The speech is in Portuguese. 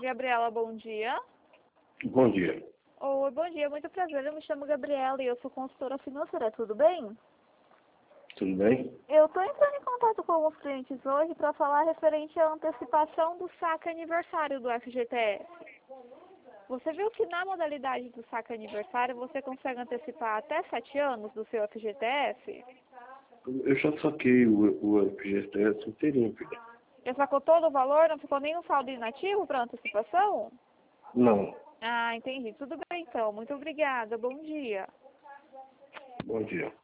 Gabriela, bom dia. Bom dia. Oi, bom dia, muito prazer. Eu me chamo Gabriela e eu sou consultora financeira, tudo bem? Tudo bem? Eu estou entrando em contato com alguns clientes hoje para falar referente à antecipação do saque aniversário do FGTS. Você viu que na modalidade do saque aniversário você consegue antecipar até 7 anos do seu FGTS? Eu já saquei o FGTS inteirinho, filho. Já sacou todo o valor? Não ficou nenhum saldo inativo para antecipação? Não. Ah, entendi. Tudo bem então. Muito obrigada. Bom dia. Bom dia.